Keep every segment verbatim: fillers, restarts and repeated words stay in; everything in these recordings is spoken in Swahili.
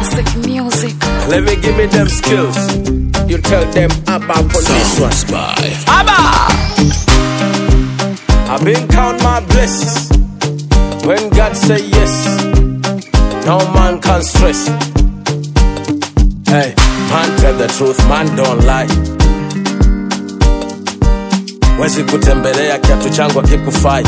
Classic music. Let me give me them skills. You tell them about on this one. Abba! I've been count my blessings. When God say yes, no man can stress. Hey, man tell the truth, man don't lie. Wezi kutembelea kiatu changu akikufai.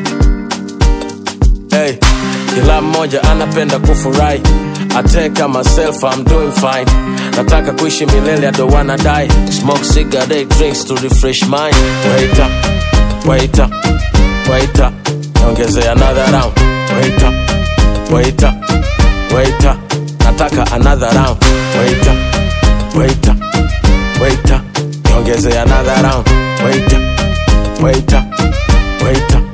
Hey, kila mmoja anapenda kufurahi. I take myself, I'm doing fine. Nataka kuishi milele, I don't wanna die. Smoke cigarette, drinks to refresh mind. Wait up, wait up, wait up. Ongeze another round. Wait up, wait up, wait up. Nataka another round. Wait up, wait up, wait up. Ongeze another round. Wait up, wait up, wait up.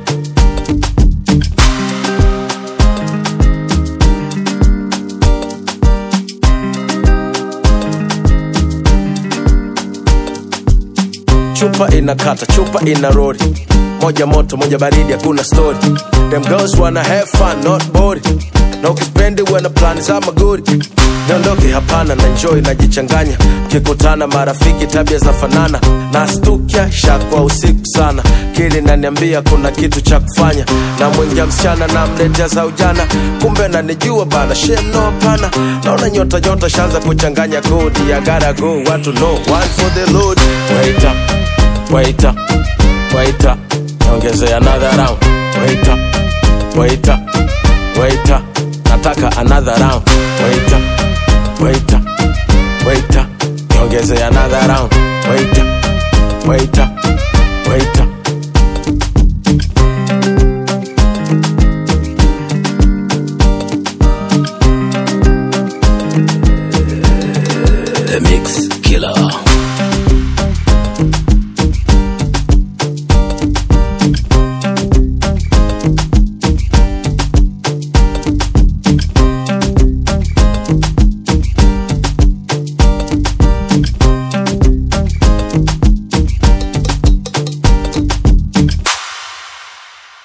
Chupa inakata, chupa ina road. Moja moto, moja baridi, hakuna story. Them girls wanna have fun, not bored. Na ukipendi wana plani za magori. Niondoke hapana, na enjoy, najichanganya. Mkikutana marafiki tabia za fanana. Nastukia, shakwa usiku sana. Kili naniambia kuna kitu cha kufanya. Na mwingia msichana na mletea za ujana. Kumbe nanijua bana, shame no pana. Naona nyota nyota shanza kuchanganya kodi. I gotta go, want to know, one for the Lord. Wait up, wait up, wait up. Ongeze another round. Wait up, wait up, wait up. Nataka another round.